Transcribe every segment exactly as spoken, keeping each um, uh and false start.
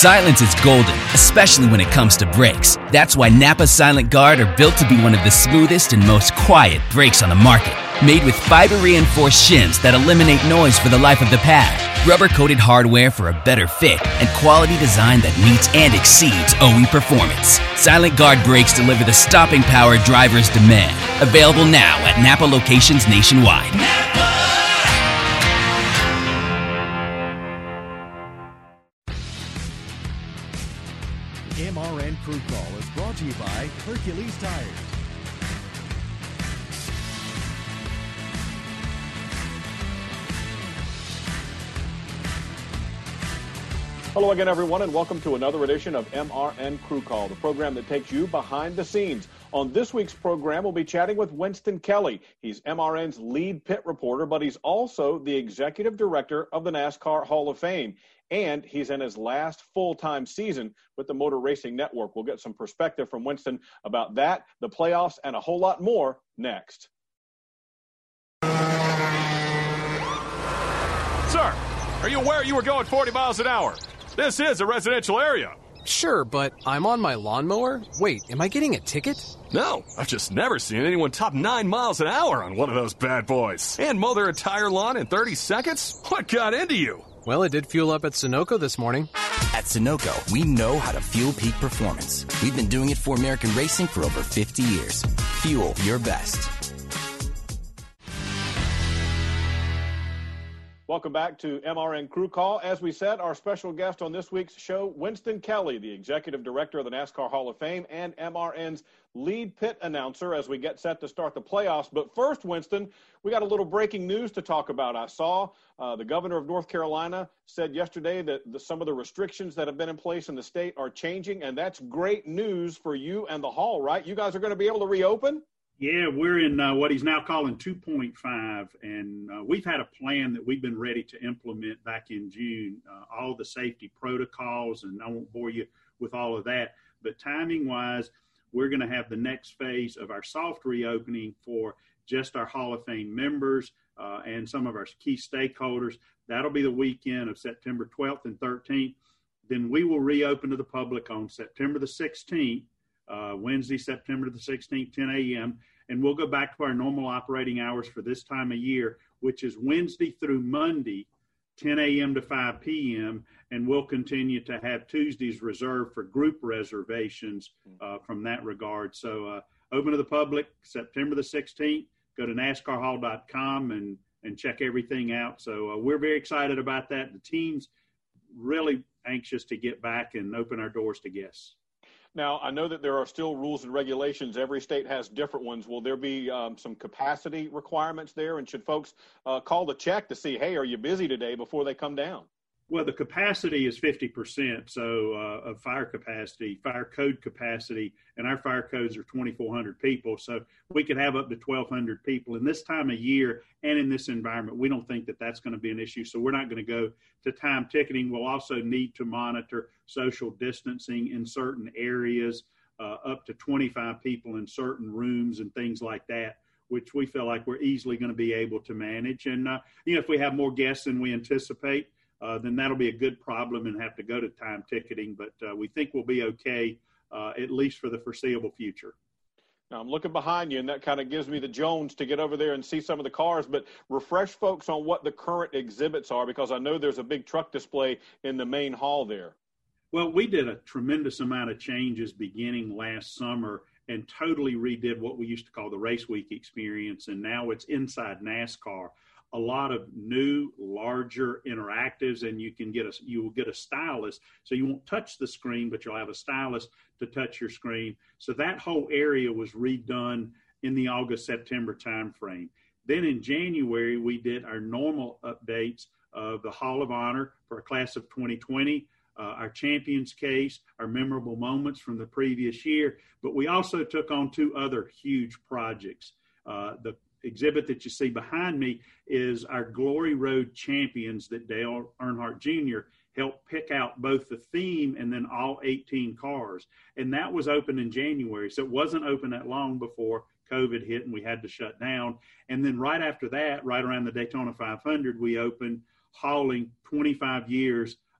Silence is golden, especially when it comes to brakes. That's why Napa Silent Guard are built to be one of the smoothest and most quiet brakes on the market. Made with fiber-reinforced shims that eliminate noise for the life of the pad, rubber-coated hardware for a better fit, and quality design that meets and exceeds O E performance. Silent Guard brakes deliver the stopping power drivers demand. Available now at Napa locations nationwide. Napa! M R N Crew Call is brought to you by Hercules Tires. Hello again, everyone, and welcome to another edition of M R N Crew Call, the program that takes you behind the scenes. On this week's program, we'll be chatting with Winston Kelley. He's M R N's lead pit reporter, but he's also the executive director of the NASCAR Hall of Fame. And he's in his last full-time season with the Motor Racing Network. We'll get some perspective from Winston about that, the playoffs, and a whole lot more next. Sir, are you aware you were going forty miles an hour? This is a residential area. Sure, but I'm on my lawnmower? Wait, am I getting a ticket? No, I've just never seen anyone top nine miles an hour on one of those bad boys. And mow their entire lawn in thirty seconds? What got into you? Well, it did fuel up at Sunoco this morning. At Sunoco, we know how to fuel peak performance. We've been doing it for American racing for over fifty years. Fuel your best. Welcome back to M R N Crew Call. As we said, our special guest on this week's show, Winston Kelley, the executive director of the NASCAR Hall of Fame and M R N's lead pit announcer as we get set to start the playoffs. But first, Winston, we got a little breaking news to talk about. I saw uh, the governor of North Carolina said yesterday that the, some of the restrictions that have been in place in the state are changing, and that's great news for you and the Hall, right? You guys are going to be able to reopen? Yeah, we're in uh, what he's now calling two point five, and uh, we've had a plan that we've been ready to implement back in June, uh, all the safety protocols, and I won't bore you with all of that, but timing-wise, we're going to have the next phase of our soft reopening for just our Hall of Fame members uh, and some of our key stakeholders. That'll be the weekend of September twelfth and thirteenth. Then we will reopen to the public on September the sixteenth. Uh, Wednesday, September the sixteenth, ten a.m., and we'll go back to our normal operating hours for this time of year, which is Wednesday through Monday, ten a.m. to five p.m., and we'll continue to have Tuesdays reserved for group reservations uh, from that regard. So uh, open to the public, September the sixteenth. Go to NASCAR Hall dot com and, and check everything out. So uh, we're very excited about that. The team's really anxious to get back and open our doors to guests. Now, I know that there are still rules and regulations. Every state has different ones. Will there be um, some capacity requirements there? And should folks uh, call the check to see, hey, are you busy today before they come down? Well, the capacity is fifty percent, so uh, of fire capacity, fire code capacity, and our fire codes are twenty-four hundred people. So we could have up to twelve hundred people. In this time of year and in this environment, we don't think that that's going to be an issue. So we're not going to go to time ticketing. We'll also need to monitor social distancing in certain areas, uh, up to twenty-five people in certain rooms and things like that, which we feel like we're easily going to be able to manage. And, uh, you know, if we have more guests than we anticipate, Uh, then that'll be a good problem and have to go to time ticketing. But uh, we think we'll be okay, uh, at least for the foreseeable future. Now, I'm looking behind you, and that kind of gives me the Jones to get over there and see some of the cars. But refresh folks on what the current exhibits are, because I know there's a big truck display in the main hall there. Well, we did a tremendous amount of changes beginning last summer and totally redid what we used to call the Race Week experience, and now it's inside NASCAR. A lot of new, larger interactives, and you can get a you will get a stylus, so you won't touch the screen, but you'll have a stylus to touch your screen. So that whole area was redone in the August-September timeframe. Then in January, we did our normal updates of the Hall of Honor for a class of twenty twenty, uh, our Champions Case, our memorable moments from the previous year. But we also took on two other huge projects. Uh, the exhibit that you see behind me is our Glory Road Champions that Dale Earnhardt Junior helped pick out both the theme and then all eighteen cars. And that was open in January. So it wasn't open that long before COVID hit and we had to shut down. And then right after that, right around the Daytona five hundred, we opened hauling twenty-five years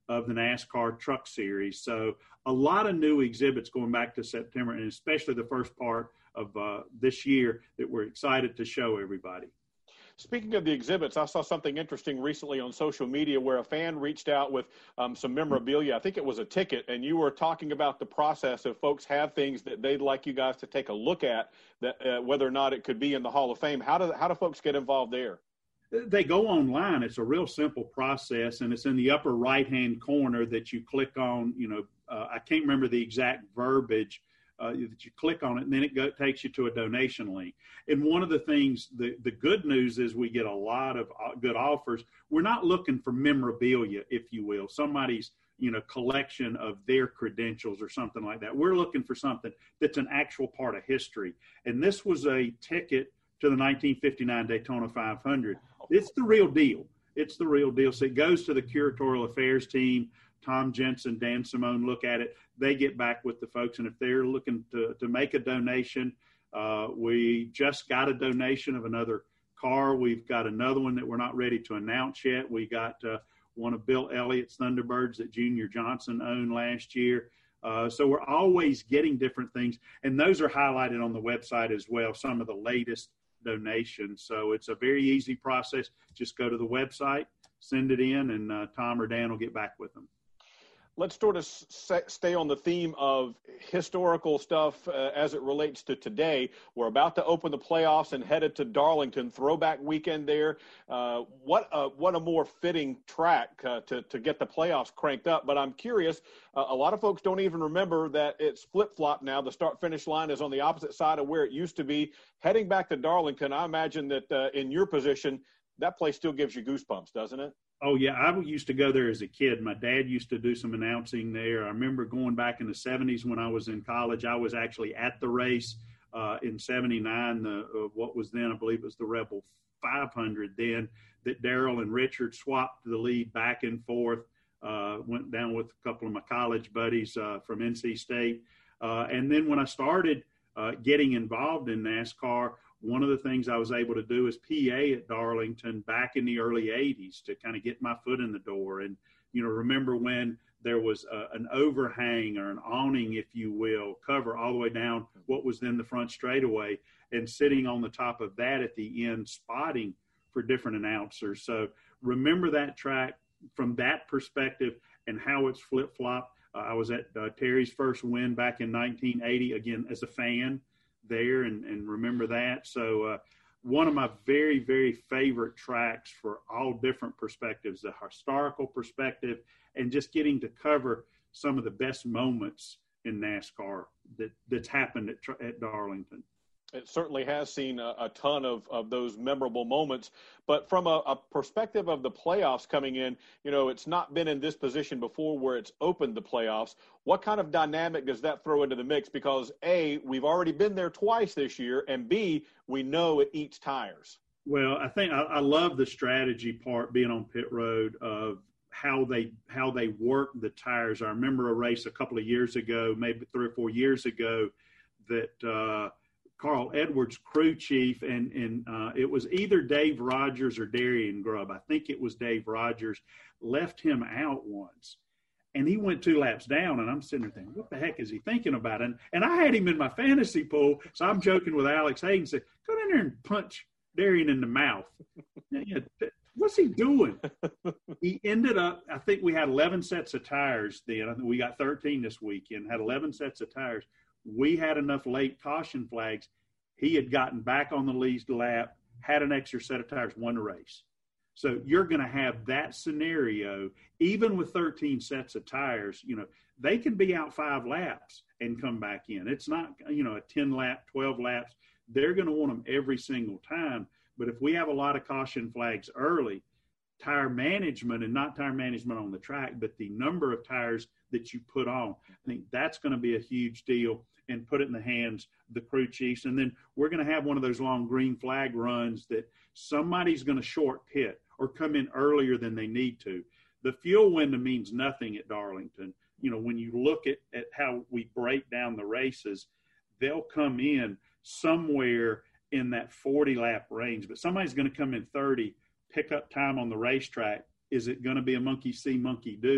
of the NASCAR Truck Series. So a lot of new exhibits going back to September, and especially the first part of uh, this year that we're excited to show everybody. Speaking of the exhibits, I saw something interesting recently on social media where a fan reached out with um, some memorabilia. I think it was a ticket, and you were talking about the process of folks have things that they'd like you guys to take a look at, that uh, whether or not it could be in the Hall of Fame. How do how do folks get involved there? They go online. It's a real simple process, and it's in the upper right-hand corner that you click on. You know, uh, I can't remember the exact verbiage uh, that you click on it, and then it go, takes you to a donation link. And one of the things, the, the good news is we get a lot of good offers. We're not looking for memorabilia, if you will, somebody's, you know, collection of their credentials or something like that. We're looking for something that's an actual part of history. And this was a ticket to the nineteen fifty-nine Daytona five hundred. It's the real deal. It's the real deal. So it goes to the curatorial affairs team. Tom Jensen, Dan Simone look at it. They get back with the folks. And if they're looking to, to make a donation, uh, we just got a donation of another car. We've got another one that we're not ready to announce yet. We got uh, one of Bill Elliott's Thunderbirds that Junior Johnson owned last year. Uh, so we're always getting different things. And those are highlighted on the website as well, some of the latest donations. So it's a very easy process. Just go to the website, send it in, and uh, Tom or Dan will get back with them. Let's sort of s- stay on the theme of historical stuff uh, as it relates to today. We're about to open the playoffs and headed to Darlington, throwback weekend there. Uh, what, a, what a more fitting track uh, to, to get the playoffs cranked up. But I'm curious, uh, a lot of folks don't even remember that it's flip-flop now. The start-finish line is on the opposite side of where it used to be. Heading back to Darlington, I imagine that uh, in your position, that place still gives you goosebumps, doesn't it? Oh, yeah. I used to go there as a kid. My dad used to do some announcing there. I remember going back in the seventies when I was in college. I was actually at the race uh, in seventy-nine, the, uh, what was then, I believe it was the Rebel five hundred then, that Darrell and Richard swapped the lead back and forth, uh, went down with a couple of my college buddies uh, from N C State. Uh, and then when I started uh, getting involved in NASCAR, one of the things I was able to do is P A at Darlington back in the early eighties to kind of get my foot in the door. And, you know, remember when there was a, an overhang or an awning, if you will, cover all the way down what was then the front straightaway, and sitting on the top of that at the end, spotting for different announcers. So remember that track from that perspective and how it's flip-flopped. Uh, I was at uh, Terry's first win back in nineteen eighty, again, as a fan there, and, and remember that. So uh, one of my very, very favorite tracks for all different perspectives, the historical perspective, and just getting to cover some of the best moments in NASCAR that, that's happened at, at Darlington. It certainly has seen a, a ton of, of those memorable moments. But from a, a perspective of the playoffs coming in, you know, it's not been in this position before where it's opened the playoffs. What kind of dynamic does that throw into the mix? Because, A, we've already been there twice this year, and B, we know it eats tires. Well, I think I, I love the strategy part being on pit road of how they how they work the tires. I remember a race a couple of years ago, maybe three or four years ago, that uh, – Carl Edwards, crew chief, and, and uh, it was either Dave Rogers or Darian Grubb. I think it was Dave Rogers, left him out once. And he went two laps down, and I'm sitting there thinking, what the heck is he thinking about? And, and I had him in my fantasy pool, so I'm joking with Alex Hayden, said, go down there and punch Darian in the mouth. What's he doing? He ended up, I think we had eleven sets of tires then. I think we got thirteen this weekend, had eleven sets of tires. We had enough late caution flags. He had gotten back on the lead lap, had an extra set of tires, won the race. So you're going to have that scenario, even with thirteen sets of tires. You know, they can be out five laps and come back in. It's not, you know, a ten lap, twelve laps. They're going to want them every single time. But if we have a lot of caution flags early, tire management, and not tire management on the track, but the number of tires that you put on, I think that's going to be a huge deal, and put it in the hands of the crew chiefs. And then we're going to have one of those long green flag runs that somebody's going to short pit or come in earlier than they need to. The fuel window means nothing at Darlington. You know, when you look at, at how we break down the races, they'll come in somewhere in that forty lap range, but somebody's going to come in thirty, pick up time on the racetrack. Is it going to be a monkey see, monkey do?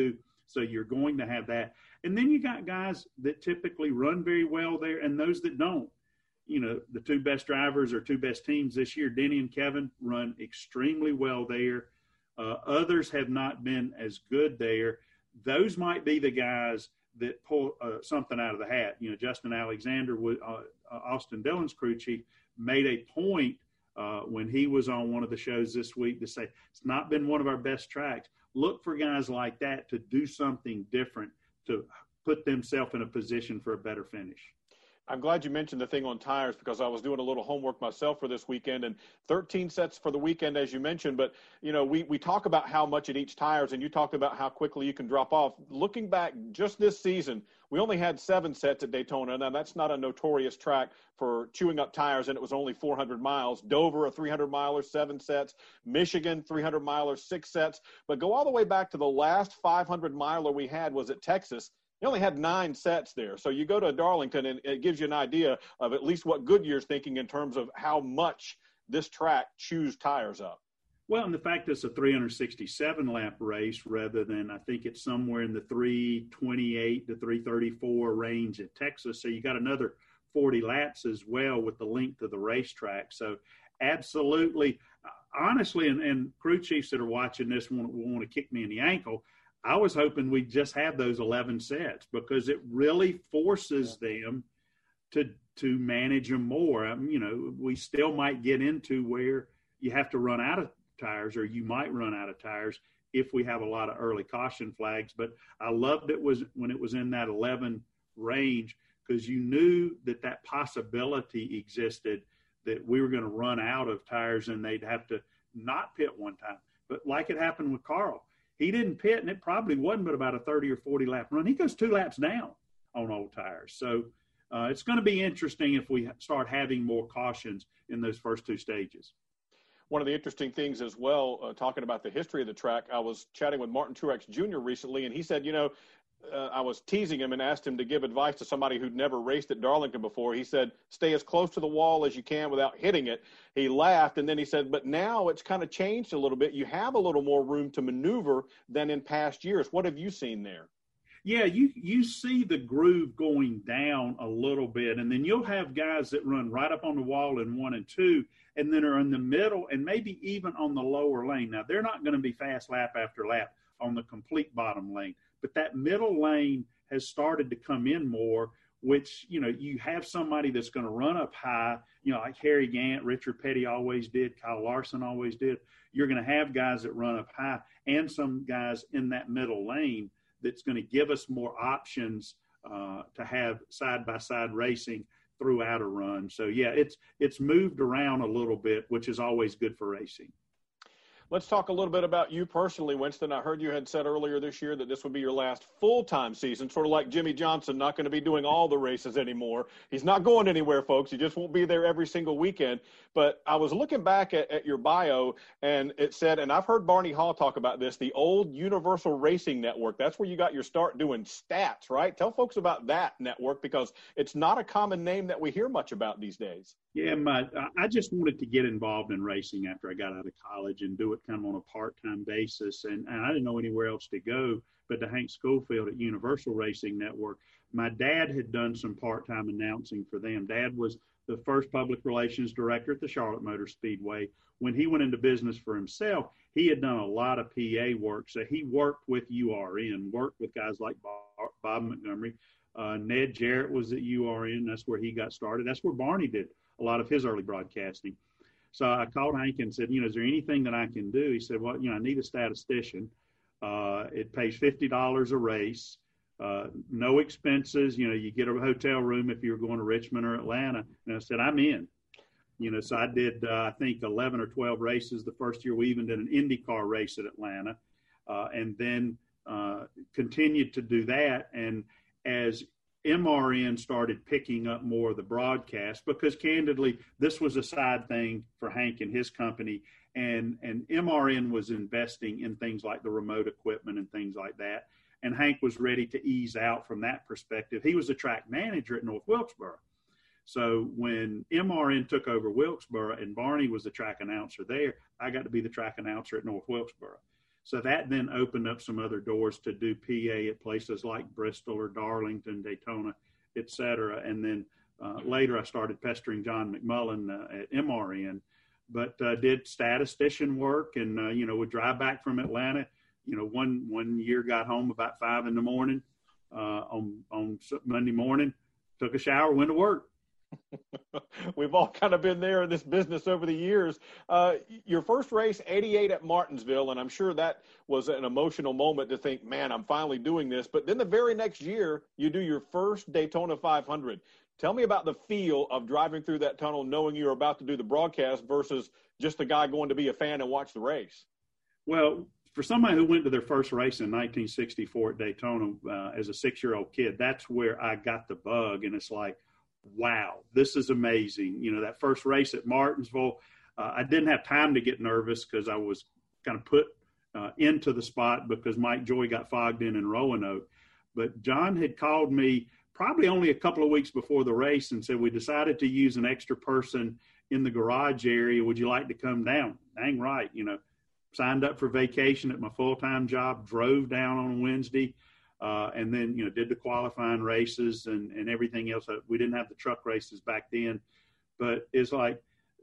So you're going to have that. And then you got guys that typically run very well there and those that don't. You know, the two best drivers or two best teams this year, Denny and Kevin, run extremely well there. Uh, others have not been as good there. Those might be the guys that pull uh, something out of the hat. You know, Justin Alexander, uh, Austin Dillon's crew chief, made a point uh, when he was on one of the shows this week to say, it's not been one of our best tracks. Look for guys like that to do something different, to put themselves in a position for a better finish. I'm glad you mentioned the thing on tires because I was doing a little homework myself for this weekend, and thirteen sets for the weekend, as you mentioned. But, you know, we, we talk about how much it each tires, and you talked about how quickly you can drop off. Looking back just this season, we only had seven sets at Daytona. Now, that's not a notorious track for chewing up tires, and it was only four hundred miles. Dover, a three hundred miler, seven sets. Michigan, three hundred miler, six sets. But go all the way back to the last five hundred miler we had was at Texas. You only had nine sets there. So you go to Darlington, and it gives you an idea of at least what Goodyear's thinking in terms of how much this track chews tires up. Well, and the fact it's a three hundred sixty-seven lap race rather than, I think it's somewhere in the three twenty-eight to three thirty-four range at Texas. So you got another forty laps as well with the length of the racetrack. So absolutely, honestly, and, and crew chiefs that are watching this want, want to kick me in the ankle. I was hoping we'd just have those eleven sets because it really forces them to to manage them more. I mean, you know, we still might get into where you have to run out of tires, or you might run out of tires if we have a lot of early caution flags. But I loved it was when it was in that eleven range because you knew that that possibility existed that we were going to run out of tires and they'd have to not pit one time. But like it happened with Carl. He didn't pit, and it probably wasn't but about a thirty or forty lap run. He goes two laps down on old tires. So uh, it's going to be interesting if we start having more cautions in those first two stages. One of the interesting things as well, uh, talking about the history of the track, I was chatting with Martin Truex Junior recently, and he said, you know, uh, I was teasing him and asked him to give advice to somebody who'd never raced at Darlington before. He said, stay as close to the wall as you can without hitting it. He laughed, and then he said, but now it's kind of changed a little bit. You have a little more room to maneuver than in past years. What have you seen there? Yeah, you, you see the groove going down a little bit, and then you'll have guys that run right up on the wall in one and two, and then are in the middle and maybe even on the lower lane. Now, they're not going to be fast lap after lap on the complete bottom lane, but that middle lane has started to come in more, which, you know, you have somebody that's going to run up high, you know, like Harry Gant, Richard Petty always did, Kyle Larson always did. You're going to have guys that run up high and some guys in that middle lane that's going to give us more options uh, to have side-by-side racing throughout a run. So, yeah, it's it's moved around a little bit, which is always good for racing. Let's talk a little bit about you personally, Winston. I heard you had said earlier this year that this would be your last full-time season, sort of like Jimmy Johnson, not going to be doing all the races anymore. He's not going anywhere, folks. He just won't be there every single weekend. But I was looking back at, at your bio, and it said, and I've heard Barney Hall talk about this, the old Universal Racing Network. That's where you got your start doing stats, right? Tell folks about that network because it's not a common name that we hear much about these days. Yeah, my, I just wanted to get involved in racing after I got out of college and do it kind of on a part-time basis. And, and I didn't know anywhere else to go but to Hank Schofield at Universal Racing Network. My dad had done some part-time announcing for them. Dad was the first public relations director at the Charlotte Motor Speedway. When he went into business for himself, he had done a lot of P A work. So he worked with U R N, worked with guys like Bob, Bob Montgomery. Uh, Ned Jarrett was at U R N. That's where he got started. That's where Barney did a lot of his early broadcasting. So I called Hank and said, you know, is there anything that I can do? He said, well, you know, I need a statistician. Uh, it pays fifty dollars a race, uh, no expenses. You know, you get a hotel room if you're going to Richmond or Atlanta. And I said, I'm in. You know, so I did, uh, I think, eleven or twelve races the first year. We even did an IndyCar race at Atlanta uh, and then uh, continued to do that. And as M R N started picking up more of the broadcast, because candidly, this was a side thing for Hank and his company. And, and M R N was investing in things like the remote equipment and things like that. And Hank was ready to ease out from that perspective. He was a track manager at North Wilkesboro. So when M R N took over Wilkesboro and Barney was the track announcer there, I got to be the track announcer at North Wilkesboro. So that then opened up some other doors to do P A at places like Bristol or Darlington, Daytona, et cetera. And then uh, later I started pestering John McMullen uh, at M R N, but uh, did statistician work and, uh, you know, would drive back from Atlanta. You know, one one year got home about five in the morning uh, on, on Monday morning, took a shower, went to work. We've all kind of been there in this business over the years. Uh, your first race, eighty-eight at Martinsville, and I'm sure that was an emotional moment to think, man, I'm finally doing this. But then the very next year, you do your first Daytona five hundred. Tell me about the feel of driving through that tunnel knowing you're about to do the broadcast versus just a guy going to be a fan and watch the race. Well, for somebody who went to their first race in nineteen sixty-four at Daytona uh, as a six-year-old kid, that's where I got the bug, and it's like, wow, this is amazing. You know, that first race at Martinsville, uh, I didn't have time to get nervous because I was kind of put uh, into the spot because Mike Joy got fogged in in Roanoke. But John had called me probably only a couple of weeks before the race and said, we decided to use an extra person in the garage area. Would you like to come down? Dang right. You know, signed up for vacation at my full-time job, drove down on Wednesday. Uh, and then, you know, did the qualifying races and, and everything else. We didn't have the truck races back then, but it's like,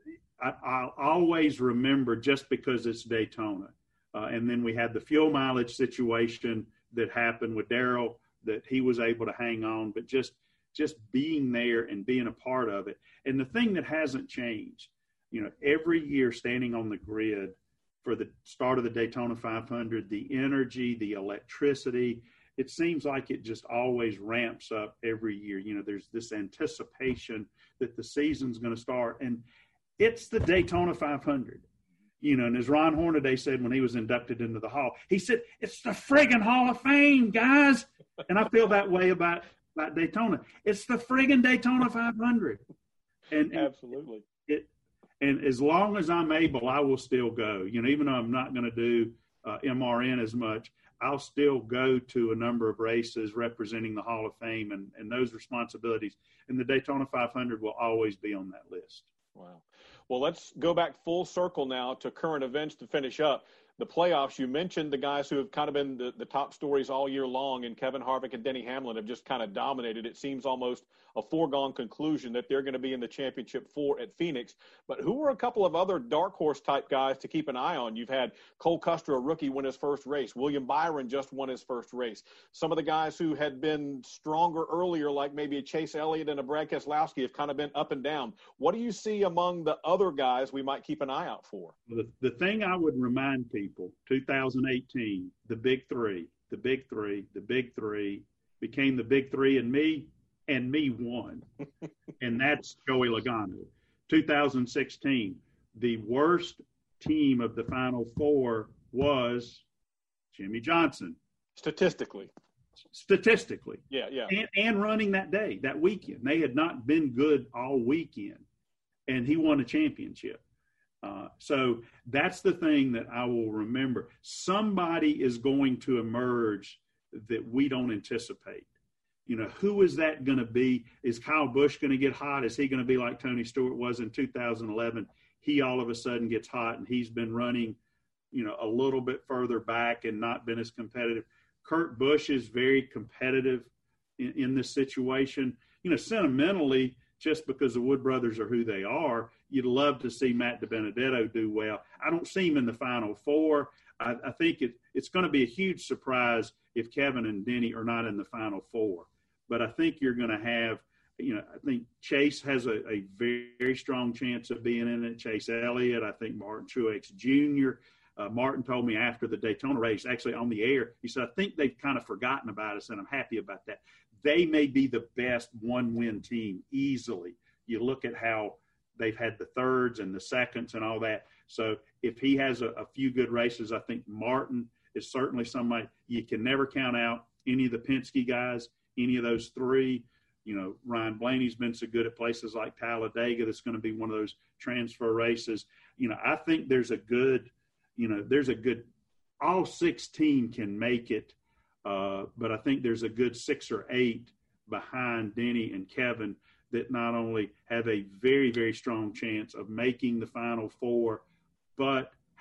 I, I'll always remember just because it's Daytona. Uh, and then we had the fuel mileage situation that happened with Darrell that he was able to hang on, but just, just being there and being a part of it. And the thing that hasn't changed, you know, every year standing on the grid for the start of the Daytona five hundred, the energy, the electricity, it seems like it just always ramps up every year. You know, there's this anticipation that the season's going to start, and it's the Daytona five hundred. You know, and as Ron Hornaday said when he was inducted into the Hall, he said, it's the friggin' Hall of Fame, guys. And I feel that way about, about Daytona. It's the friggin' Daytona five hundred. And, and absolutely. It, and as long as I'm able, I will still go. You know, even though I'm not going to do uh, M R N as much, I'll still go to a number of races representing the Hall of Fame and, and those responsibilities. And the Daytona five hundred will always be on that list. Wow. Well, let's go back full circle now to current events to finish up. The playoffs, you mentioned the guys who have kind of been the, the top stories all year long, and Kevin Harvick and Denny Hamlin have just kind of dominated. It seems almost a foregone conclusion that they're going to be in the championship four at Phoenix. But who are a couple of other dark horse type guys to keep an eye on? You've had Cole Custer, a rookie, win his first race. William Byron just won his first race. Some of the guys who had been stronger earlier, like maybe a Chase Elliott and a Brad Keselowski, have kind of been up and down. What do you see among the other guys we might keep an eye out for? The, the thing I would remind people, two thousand eighteen, the big three, the big three, the big three became the big three, and me and me won. And that's Joey Logano. two thousand sixteen, the worst team of the Final Four was Jimmy Johnson. Statistically. Statistically. Yeah, yeah. And, and running that day, that weekend. They had not been good all weekend, and he won a championship. Uh, so that's the thing that I will remember. Somebody is going to emerge that we don't anticipate. You know, who is that going to be? Is Kyle Busch going to get hot? Is he going to be like Tony Stewart was in two thousand eleven? He all of a sudden gets hot, and he's been running, you know, a little bit further back and not been as competitive. Kurt Busch is very competitive in, in this situation. You know, sentimentally, just because the Wood brothers are who they are, you'd love to see Matt DiBenedetto do well. I don't see him in the Final Four. I, I think it, it's going to be a huge surprise if Kevin and Denny are not in the Final Four. But I think you're going to have, you know, I think Chase has a, a very, very strong chance of being in it. Chase Elliott, I think Martin Truex Junior Uh, Martin told me after the Daytona race, actually on the air, he said, I think they've kind of forgotten about us, and I'm happy about that. They may be the best one-win team easily. You look at how they've had the thirds and the seconds and all that. So if he has a, a few good races, I think Martin is certainly somebody you can never count out. Any of the Penske guys, any of those three. You know, Ryan Blaney's been so good at places like Talladega. That's going to be one of those transfer races. You know, I think there's a good, you know, there's a good, all sixteen can make it. Uh, but I think there's a good six or eight behind Denny and Kevin that not only have a very, very strong chance of making the Final Four, but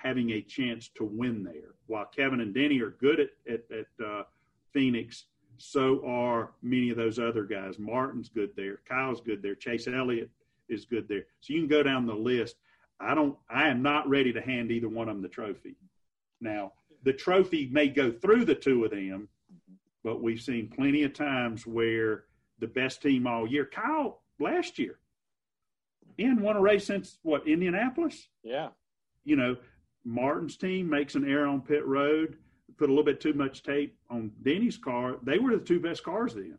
having a chance to win there. While Kevin and Denny are good at, at, at uh, Phoenix, so are many of those other guys. Martin's good there. Kyle's good there. Chase Elliott is good there. So you can go down the list. I don't. I am not ready to hand either one of them the trophy. Now, the trophy may go through the two of them, but we've seen plenty of times where the best team all year, Kyle last year, he hadn't won a race since, what, Indianapolis? Yeah. You know, Martin's team makes an error on pit road, put a little bit too much tape on Denny's car. They were the two best cars then.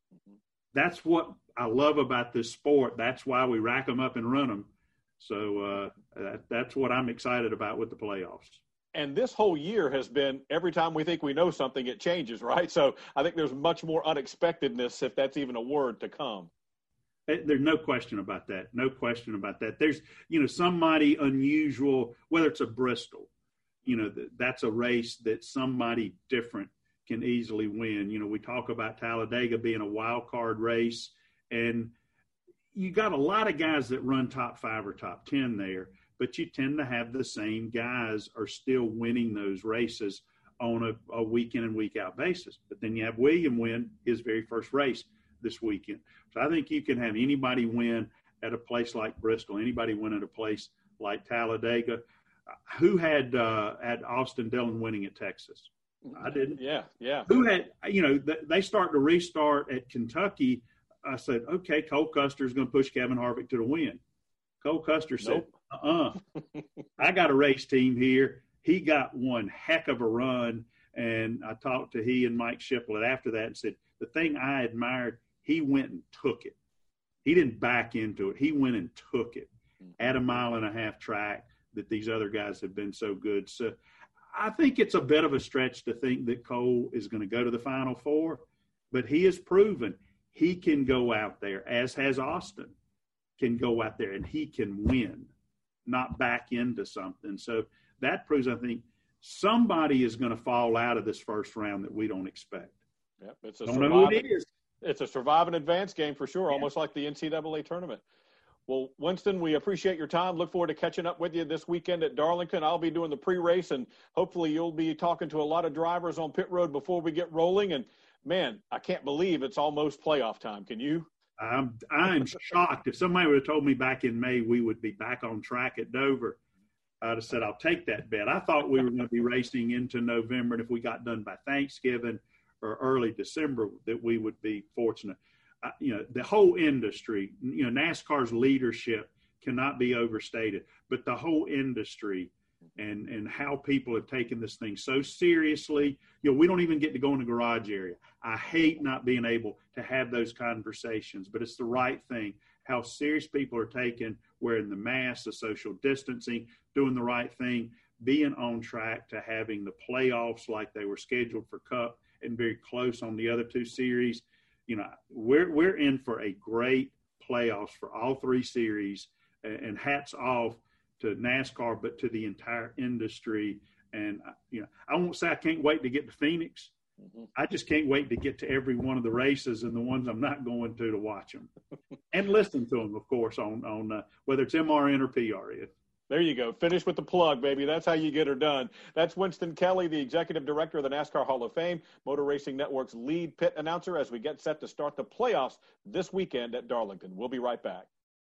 That's what I love about this sport. That's why we rack them up and run them. So uh, that, that's what I'm excited about with the playoffs. And this whole year has been, every time we think we know something, it changes, right? So I think there's much more unexpectedness, if that's even a word, to come. There's no question about that. No question about that. There's, you know, somebody unusual, whether it's a Bristol, you know, that's a race that somebody different can easily win. You know, we talk about Talladega being a wild card race, and you got a lot of guys that run top five or top ten there, but you tend to have the same guys are still winning those races on a, a week in and week out basis. But then you have William win his very first race this weekend. So I think you can have anybody win at a place like Bristol, anybody win at a place like Talladega. Who had uh, had Austin Dillon winning at Texas? I didn't. Yeah, yeah. Who had, you know, they start to restart at Kentucky. I said, okay, Cole Custer is going to push Kevin Harvick to the win. Cole Custer said, nope. uh-uh. I got a race team here. He got one heck of a run, and I talked to he and Mike Shiplet after that and said, the thing I admired, he went and took it. He didn't back into it. He went and took it at a mile and a half track that these other guys have been so good. So I think it's a bit of a stretch to think that Cole is going to go to the Final Four, but he has proven he can go out there, as has Austin, can go out there and he can win, not back into something. So that proves, I think, somebody is going to fall out of this first round that we don't expect. Yep, it's a don't know who it is. It's a survive and advance game for sure, yeah. Almost like the N C double A tournament. Well, Winston, we appreciate your time. Look forward to catching up with you this weekend at Darlington. I'll be doing the pre-race, and hopefully you'll be talking to a lot of drivers on pit road before we get rolling. And, man, I can't believe it's almost playoff time. Can you? I'm, I'm shocked. If somebody would have told me back in May we would be back on track at Dover, I'd have said, I'll take that bet. I thought we were going to be racing into November, and if we got done by Thanksgiving or early December, that we would be fortunate. Uh, you know, the whole industry, you know, NASCAR's leadership cannot be overstated, but the whole industry and, and how people have taken this thing so seriously, you know, we don't even get to go in the garage area. I hate not being able to have those conversations, but it's the right thing. How serious people are taking, wearing the mask, the social distancing, doing the right thing, being on track to having the playoffs like they were scheduled for Cup and very close on the other two series. You know, we're we're in for a great playoffs for all three series, and hats off to NASCAR, but to the entire industry. And, you know, I won't say I can't wait to get to Phoenix. Mm-hmm. I just can't wait to get to every one of the races and the ones I'm not going to to watch them and listen to them, of course, on, on uh, whether it's M R N or P R N. There you go. Finish with the plug, baby. That's how you get her done. That's Winston Kelley, the Executive Director of the NASCAR Hall of Fame, Motor Racing Network's lead pit announcer as we get set to start the playoffs this weekend at Darlington. We'll be right back.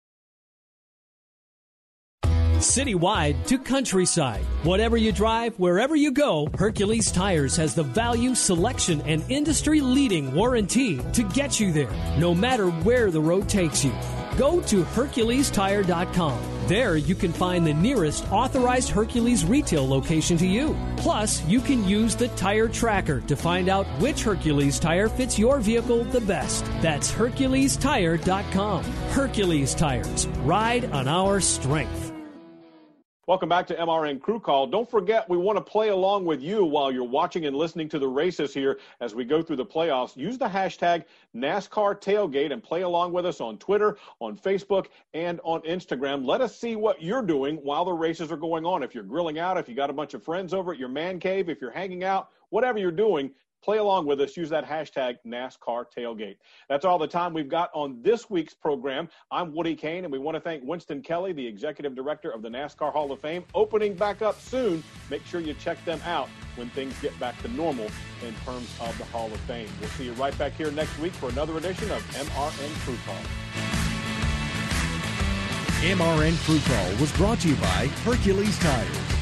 Citywide to countryside. Whatever you drive, wherever you go, Hercules Tires has the value, selection, and industry-leading warranty to get you there, no matter where the road takes you. Go to Hercules Tire dot com. There you can find the nearest authorized Hercules retail location to you. Plus, you can use the Tire Tracker to find out which Hercules tire fits your vehicle the best. That's Hercules Tire dot com. Hercules Tires. Ride on our strength. Welcome back to M R N Crew Call. Don't forget, we want to play along with you while you're watching and listening to the races here as we go through the playoffs. Use the hashtag NASCAR Tailgate and play along with us on Twitter, on Facebook, and on Instagram. Let us see what you're doing while the races are going on. If you're grilling out, if you got a bunch of friends over at your man cave, if you're hanging out, whatever you're doing, Play along with us. Use that hashtag NASCAR Tailgate. That's all the time we've got on this week's program. I'm Woody Kane, and we want to thank Winston Kelly, the Executive Director of the NASCAR Hall of Fame. Opening back up soon. Make sure you check them out when things get back to normal in terms of the Hall of Fame. We'll see you right back here next week for another edition of M R N Crew Call. M R N Crew Call was brought to you by Hercules Tires.